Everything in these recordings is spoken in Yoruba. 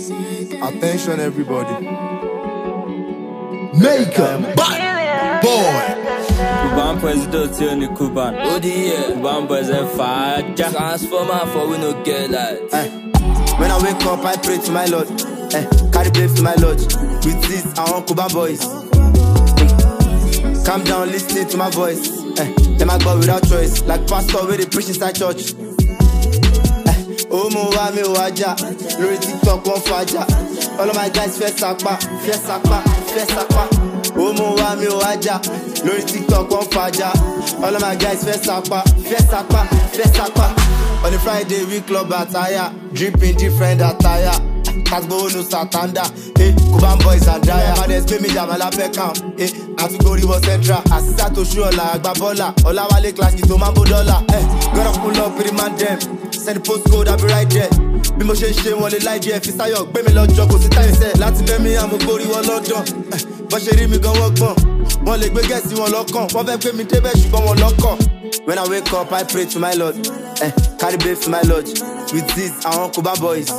Attention everybody. Make a bad boy. Kuban president here in the Kuban. Kuban boys and fire. Transformer for we no get light. When I wake up, I pray to my Lord. Carry blame to my Lord. With this, I want Kuban boys. Calm down, listen to my voice. Let my God without choice. Like pastor where they preach inside church. Oh, mo wa mi waja. Lori TikTok one faja. All of my guys fear sakpa, fear sakpa, fear sakpa. Oh, mo wa mi waja. Lori TikTok one faja. All of my guys fear sakpa, fear sakpa, fear sakpa. On a Friday we club attire, dripping different attire. Kasbo no Satanda, Kuban boys and Daya. Mades pay me Jamala Pekam, Atugori was central. Assisa to show la Agbabola, Olawale class to Mambo dollar. Gotta pull up with the man them. Send the postcode, I'll be right there. Be mo shame wole lie there. Fisa yo, be me lord job, sit time say. Lati be me am gori wo London. But she me gan work bon. One leg be guess you won lokan. One be me debe ṣùgbọ́n won lokan. When I wake up, I pray to my Lord. Carry blame to my Lord. With this, I want Kuban boys.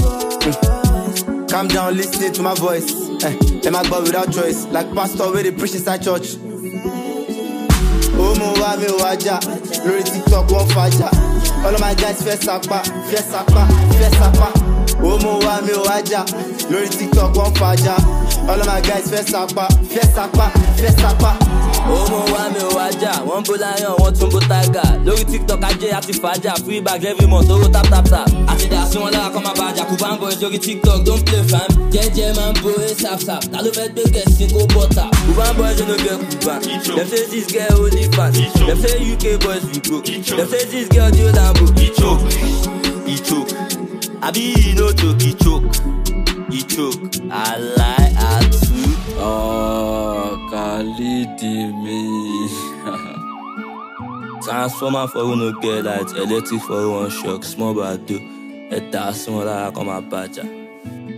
Calm down, listen to my voice. Let my God without choice. Like pastor where they preach inside church. Oh, mo wa mi waja. Lori TikTok one faja. All of my guys fear sakpa, fear sakpa, fear sakpa. Oh, mo wa mi waja. Lori TikTok one faja. All of my guys fear sakpa, fear sakpa, fear sakpa. Oh, mo wa mi waja. One bull lion, one tumbo tiger. Lori TikTok ajé àti faja. Free bags every month, oh tap tap tap. Àti dà sí wọn lára kọ́ máa bàjá. Kuban boys lórí TikTok, don't play fam. Jẹ́jẹ́ máa ń borí sap sap. Ta ló fẹ́ gbé kẹ̀sí kó bọ́tà? Kuban boys no get Kuban. Dem say this girl only fans. Dem say UK boys we go. Dem say this girl do Lambo. He choke. Abi he no choke, he choke. I lie at two. Oh, Khalidi me. Transformer for no get light, electric for one shock, small bado. Eta small like on my badger.